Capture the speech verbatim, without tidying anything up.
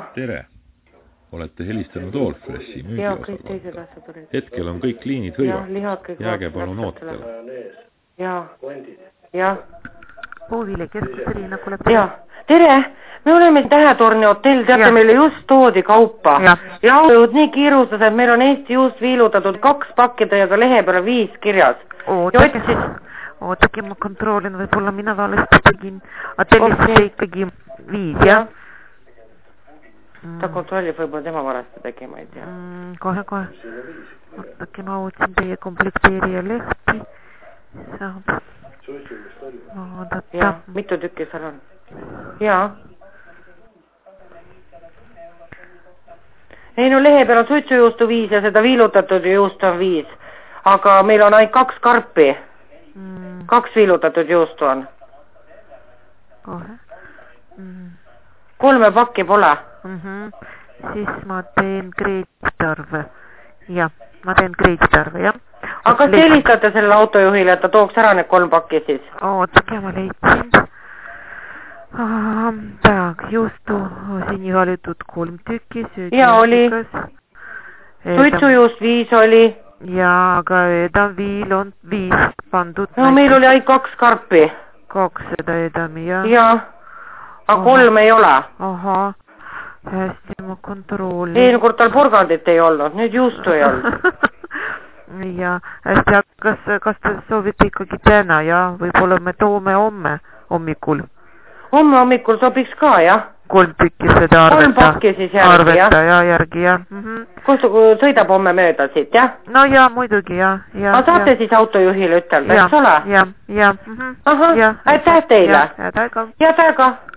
tere! Olete helistanud Allfreshi müügiosakonda. Hetkel on kõik liinid hõivatud. Jääge palun ootel. Jaa. Jah. Puuvile keskus Riina kuuleb. Jaa. Tere! Me oleme Tähetorni hotell, teate ja. Meile just toodi kaupa. Ja, ja autojõud nii kiirustas, et meil on Eesti just viilutatud kaks pakkida ja ka lehe peale viis kirjas. Ootake, otsis... ootake ma kontroolin, võib-olla mina valesti tegin. Hotellisse okay. Ikkagi viis, jah? Ta kontrollib võib-olla tema valesti tegi, ma ei tea. Mm, kohe, kohe. Ootake, ma otsin teie komplekteerija lehti. Saab. Vaadata. Ja, mitu tükki seal on? Jaa. Ei no lehe peal on suitsujuustu viis ja seda viilutatud juustu on viis. Aga meil on ainult kaks karpi. Mm. Kaks viilutatud juustu on. Kohe. Mm. Kolme pakki pole. Mm-hmm. Siis ma teen kreetsitarve. Jah, ma teen kreetsitarve, jah. Aga kas te helistate sellele autojuhile, et ta tooks ära need kolm pakki siis? Ootake, ma leidsin. Tak, juustu siin valitud kolm tükki. Ja oli. Suitsujuust viis oli. Ja, aga edaviil on viis pandud. No meil oli ainult kaks karpi. Kaks seda edami, jah. Ja, aga kolm ei ole. Aha, hästi ma kontrollin. Eelmine kord tal porgandit ei olnud, nüüd juustu ei olnud. Ja, hästi, kas, kas te soovite ikkagi täna, jah? Võib-olla me toome homme hommikul. Homme hommikul sobiks ka, jah? Kolm tükki seda arveta. Kolm pakki siis järgi, arveta, jah? Arveta, jah, järgi, jah. Mm-hmm. Kus sõidab homme mööda siit, jah? No ja, muidugi, jah. Ja, aga saate ja. Siis autojuhile ütelda, eks ole? Ja, ja, ja. Mm-hmm. Aha, ja, aitäh teile. Ja, täiega. Ja, täiega.